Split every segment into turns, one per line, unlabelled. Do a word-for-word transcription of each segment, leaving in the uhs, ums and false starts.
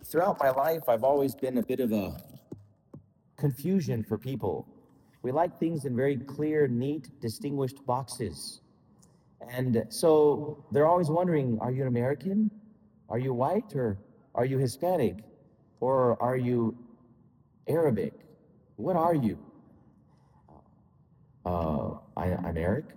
Throughout my life, I've always been a bit of a confusion for people. We like things in very clear, neat, distinguished boxes. And so they're always wondering, are you an American? Are you white? Or are you Hispanic? Or are you Arabic? What are you? Uh, I, I'm Eric.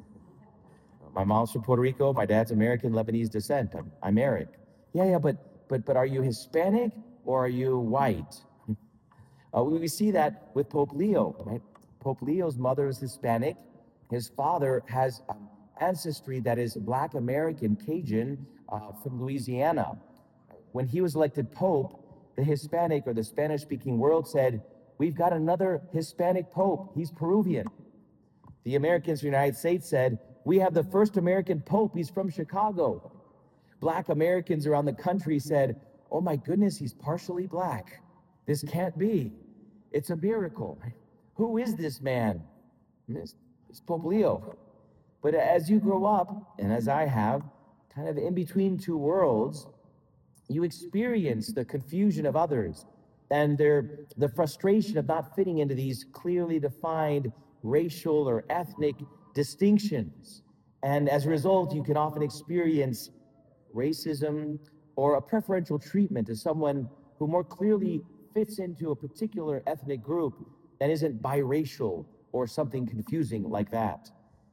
My mom's from Puerto Rico. My dad's American Lebanese descent. I'm, I'm Eric. Yeah, yeah, but but but are you Hispanic or are you white? Uh, we, we see that with Pope Leo, right? Pope Leo's mother is Hispanic. His father has um, ancestry that is Black American Cajun uh, from Louisiana. When he was elected Pope, the Hispanic or the Spanish-speaking world said, "We've got another Hispanic Pope. He's Peruvian." The Americans from the United States said, "We have the first American Pope. He's from Chicago." Black Americans around the country said, "Oh my goodness, he's partially Black. This can't be. It's a miracle. Who is this man?" It's, it's Pope Leo. But as you grow up, and as I have, kind of in between two worlds, you experience the confusion of others and their the frustration of not fitting into these clearly defined racial or ethnic distinctions. And as a result, you can often experience racism or a preferential treatment to someone who more clearly fits into a particular ethnic group that isn't biracial or something confusing like that.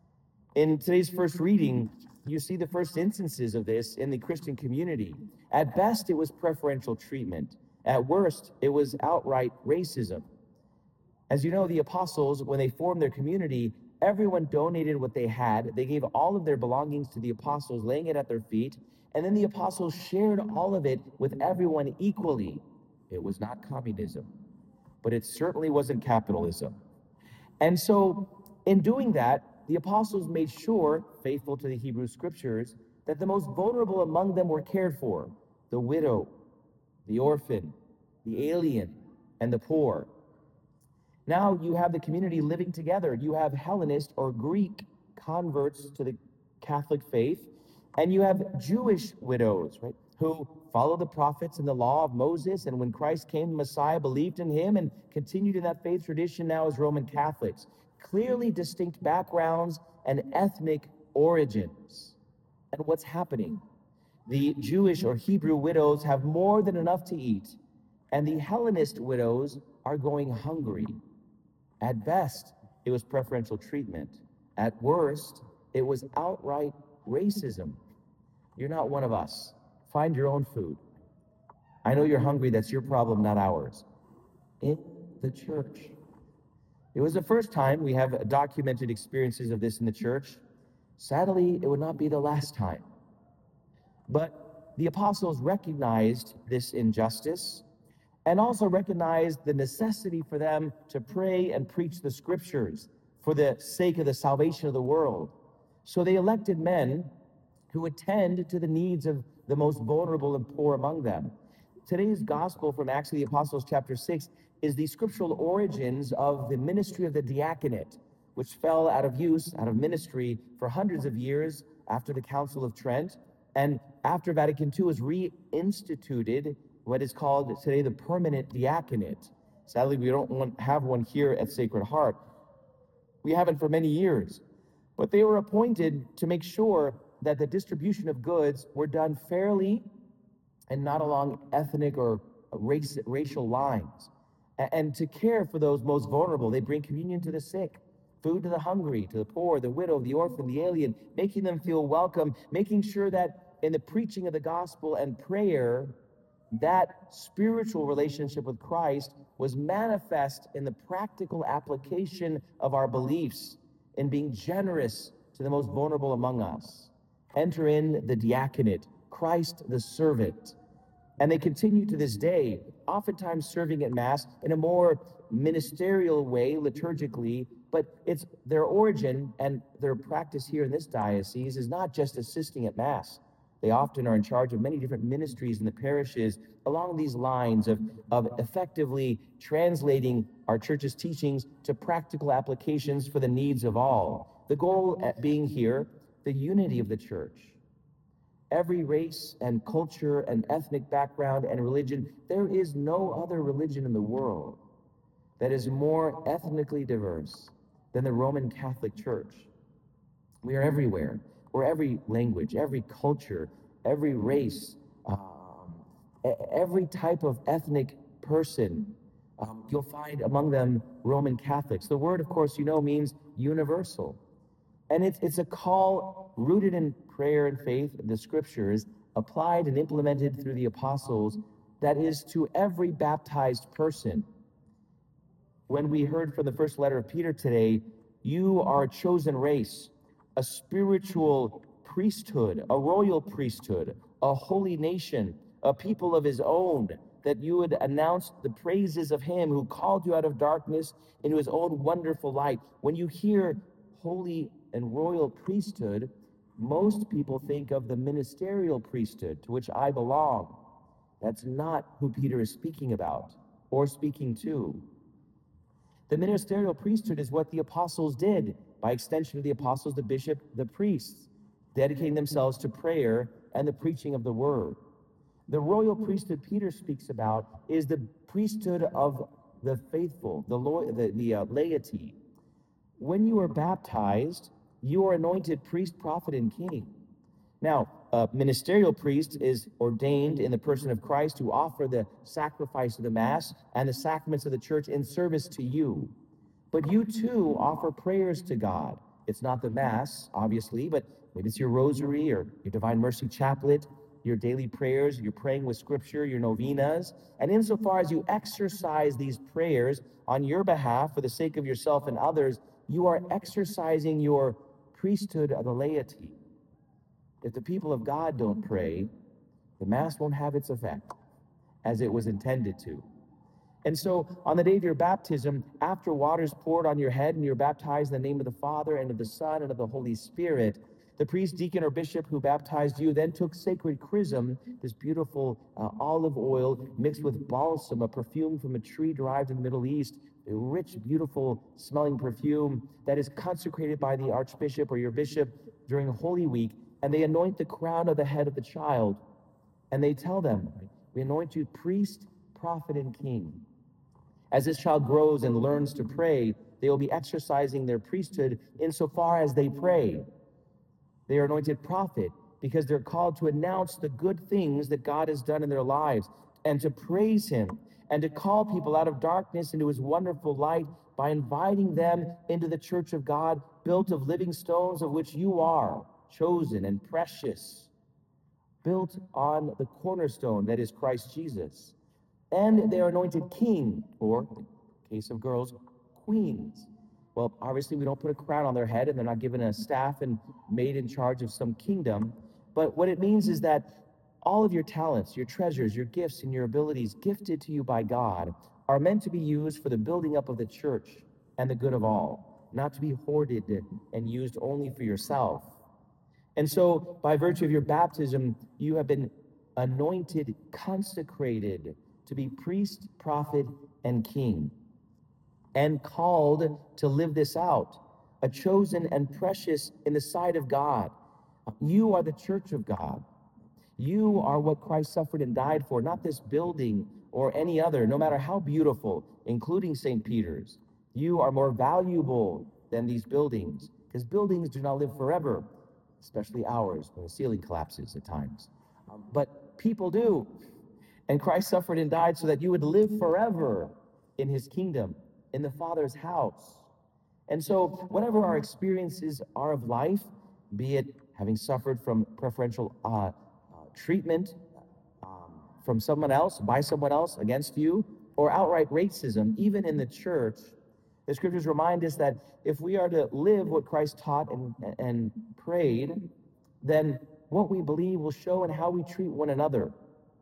In today's first reading, you see the first instances of this in the Christian community. At best, it was preferential treatment. At worst, it was outright racism. As you know, the apostles, when they formed their community, everyone donated what they had. They gave all of their belongings to the apostles, laying it at their feet. And then the apostles shared all of it with everyone equally. It was not communism, but it certainly wasn't capitalism. And so in doing that, the apostles made sure, faithful to the Hebrew scriptures, that the most vulnerable among them were cared for: the widow, the orphan, the alien, and the poor. Now you have the community living together. You have Hellenist or Greek converts to the Catholic faith, and you have Jewish widows, right, who follow the prophets and the law of Moses, and when Christ came, the Messiah, believed in him and continued in that faith tradition now as Roman Catholics. Clearly distinct backgrounds and ethnic origins. And what's happening? The Jewish or Hebrew widows have more than enough to eat, and the Hellenist widows are going hungry. At best, it was preferential treatment. At worst, it was outright racism. You're not one of us. Find your own food. I know you're hungry. That's your problem, not ours. In the church. It was the first time we have documented experiences of this in the church. Sadly, it would not be the last time. But the apostles recognized this injustice and also recognized the necessity for them to pray and preach the scriptures for the sake of the salvation of the world. So they elected men who attend to the needs of the most vulnerable and poor among them. Today's gospel from Acts of the Apostles chapter six is the scriptural origins of the ministry of the diaconate, which fell out of use, out of ministry for hundreds of years after the Council of Trent. And after Vatican two was reinstituted, what is called today the permanent diaconate. Sadly, we don't want, have one here at Sacred Heart. We haven't for many years. But they were appointed to make sure that the distribution of goods were done fairly and not along ethnic or race, racial lines. And to care for those most vulnerable. They bring communion to the sick, food to the hungry, to the poor, the widow, the orphan, the alien, making them feel welcome, making sure that in the preaching of the gospel and prayer, that spiritual relationship with Christ was manifest in the practical application of our beliefs, in being generous to the most vulnerable among us. Enter in the diaconate, Christ the servant. And they continue to this day, oftentimes serving at Mass in a more ministerial way, liturgically, but it's their origin and their practice here in this diocese is not just assisting at Mass. They often are in charge of many different ministries in the parishes along these lines of, of effectively translating our church's teachings to practical applications for the needs of all. The goal at being here, the unity of the church. every race and culture and ethnic background and religion. There is no other religion in the world that is more ethnically diverse than the Roman Catholic Church. We are everywhere. We're every language, every culture, every race, um, e- every type of ethnic person. Um, you'll find among them Roman Catholics. The word, of course, you know, means universal. And it's, it's a call rooted in prayer and faith, the scriptures, applied and implemented through the apostles, that is to every baptized person. When we heard from the first letter of Peter today, you are a chosen race, a spiritual priesthood, a royal priesthood, a holy nation, a people of his own, that you would announce the praises of him who called you out of darkness into his own wonderful light. When you hear holy and royal priesthood, most people think of the ministerial priesthood to which I belong. That's not who Peter is speaking about or speaking to. The ministerial priesthood is what the apostles did. By extension of the apostles, the bishop, the priests, dedicating themselves to prayer and the preaching of the word. The royal priesthood Peter speaks about is the priesthood of the faithful, the, the, the uh, laity. When you are baptized, you are anointed priest, prophet, and king. Now, a ministerial priest is ordained in the person of Christ to offer the sacrifice of the Mass and the sacraments of the church in service to you. But you too offer prayers to God. It's not the Mass, obviously, but maybe it's your rosary or your Divine Mercy Chaplet, your daily prayers, you're praying with Scripture, your novenas. And insofar as you exercise these prayers on your behalf for the sake of yourself and others, you are exercising your priesthood of the laity. If the people of God don't pray, the Mass won't have its effect as it was intended to. And so on the day of your baptism, after water is poured on your head and you're baptized in the name of the Father and of the Son and of the Holy Spirit, the priest, deacon, or bishop who baptized you then took sacred chrism, this beautiful uh, olive oil mixed with balsam, a perfume from a tree derived in the Middle East, a rich, beautiful smelling perfume that is consecrated by the archbishop or your bishop during Holy Week, and they anoint the crown of the head of the child. And they tell them, we anoint you priest, prophet, and king. As this child grows and learns to pray, they will be exercising their priesthood insofar as they pray. They are anointed prophet because they're called to announce the good things that God has done in their lives and to praise him and to call people out of darkness into his wonderful light by inviting them into the church of God, built of living stones, of which you are chosen and precious, built on the cornerstone that is Christ Jesus. And they are anointed king, or in the case of girls, queens. Well, obviously we don't put a crown on their head and they're not given a staff and made in charge of some kingdom. But what it means is that all of your talents, your treasures, your gifts, and your abilities gifted to you by God are meant to be used for the building up of the church and the good of all, not to be hoarded and used only for yourself. And so by virtue of your baptism, you have been anointed, consecrated to be priest, prophet, and king, and called to live this out, a chosen and precious in the sight of God. You are the church of God. You are what Christ suffered and died for, not this building or any other, no matter how beautiful, including Saint Peter's. You are more valuable than these buildings, because buildings do not live forever, especially ours when the ceiling collapses at times. Um, but people do. And Christ suffered and died so that you would live forever in his kingdom, in the Father's house. And so whatever our experiences are of life, be it having suffered from preferential uh, uh, treatment um, from someone else, by someone else, against you, or outright racism, even in the church, the scriptures remind us that if we are to live what Christ taught and, and prayed, then what we believe will show in how we treat one another.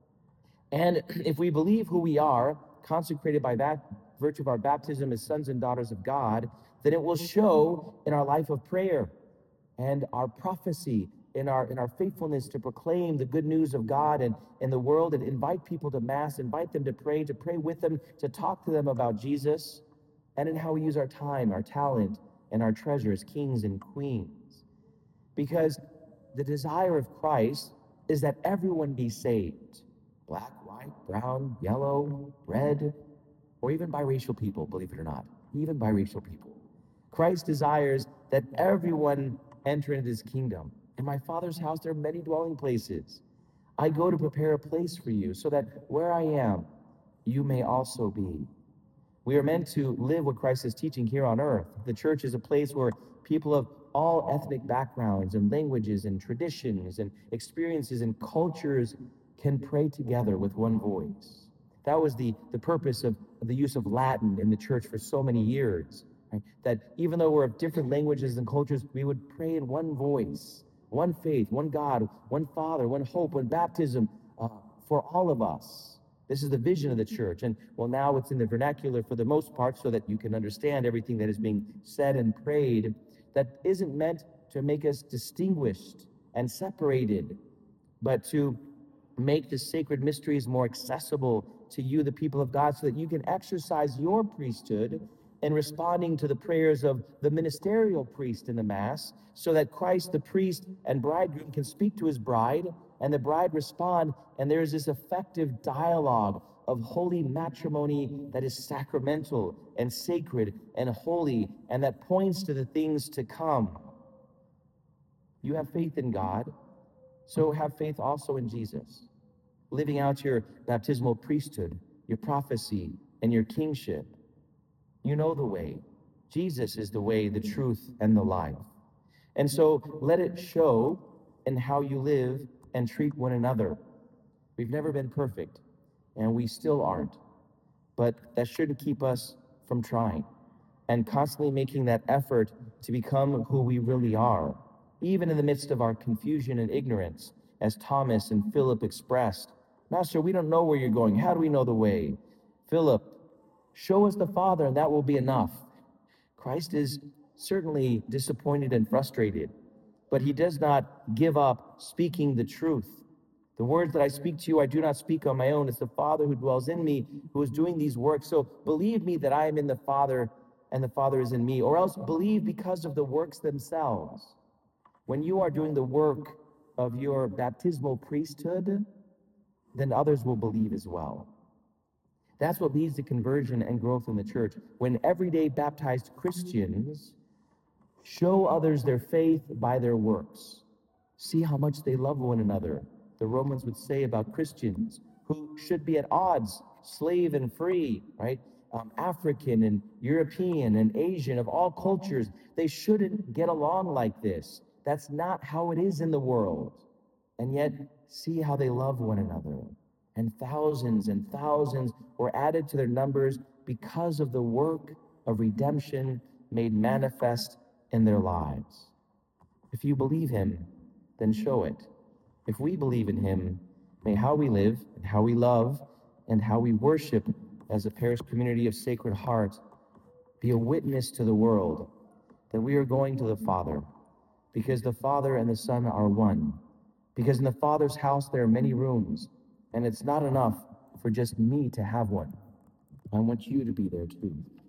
And if we believe who we are, consecrated by that virtue of our baptism as sons and daughters of God, then it will show in our life of prayer and our prophecy, in our in our faithfulness to proclaim the good news of God and in the world, and invite people to Mass, invite them to pray, to pray with them, to talk to them about Jesus, and in how we use our time, our talent, and our treasures, kings and queens. Because the desire of Christ is that everyone be saved. Black, white, brown, yellow, red, or even biracial people, believe it or not. Even biracial people. Christ desires that everyone enter into his kingdom. In my Father's house there are many dwelling places. I go to prepare a place for you, so that where I am, you may also be. We are meant to live what Christ is teaching here on earth. The church is a place where people of all ethnic backgrounds and languages and traditions and experiences and cultures can pray together with one voice. That was the, the purpose of, of the use of Latin in the church for so many years. Right? That even though we're of different languages and cultures, we would pray in one voice, one faith, one God, one Father, one hope, one baptism uh, for all of us. This is the vision of the church. And well, now it's in the vernacular for the most part so that you can understand everything that is being said and prayed. That isn't meant to make us distinguished and separated, but to make the sacred mysteries more accessible to you, the people of God, so that you can exercise your priesthood in responding to the prayers of the ministerial priest in the Mass, so that Christ, the priest and bridegroom, can speak to his bride, and the bride respond, and there is this effective dialogue of holy matrimony that is sacramental and sacred and holy, and that points to the things to come. You have faith in God, so have faith also in Jesus. Living out your baptismal priesthood, your prophecy, and your kingship. You know the way. Jesus is the way, the truth, and the life. And so let it show in how you live and treat one another. We've never been perfect, and we still aren't. But that shouldn't keep us from trying and constantly making that effort to become who we really are, even in the midst of our confusion and ignorance, as Thomas and Philip expressed. Master, we don't know where you're going. How do we know the way? Philip, show us the Father, and that will be enough. Christ is certainly disappointed and frustrated, but he does not give up speaking the truth. The words that I speak to you, I do not speak on my own. It's the Father who dwells in me who is doing these works. So believe me that I am in the Father and the Father is in me, or else believe because of the works themselves. When you are doing the work of your baptismal priesthood, then others will believe as well. That's what leads to conversion and growth in the church. When everyday baptized Christians show others their faith by their works. See how much they love one another. The Romans would say about Christians who should be at odds, slave and free, right? Um, African and European and Asian, of all cultures, they shouldn't get along like this. That's not how it is in the world. And yet, see how they love one another. And thousands and thousands were added to their numbers because of the work of redemption made manifest in their lives. If you believe him, then show it. If we believe in him, may how we live and how we love and how we worship as a parish community of Sacred Heart be a witness to the world that we are going to the Father, because the Father and the Son are one. Because in the Father's house there are many rooms, and it's not enough for just me to have one. I want you to be there too.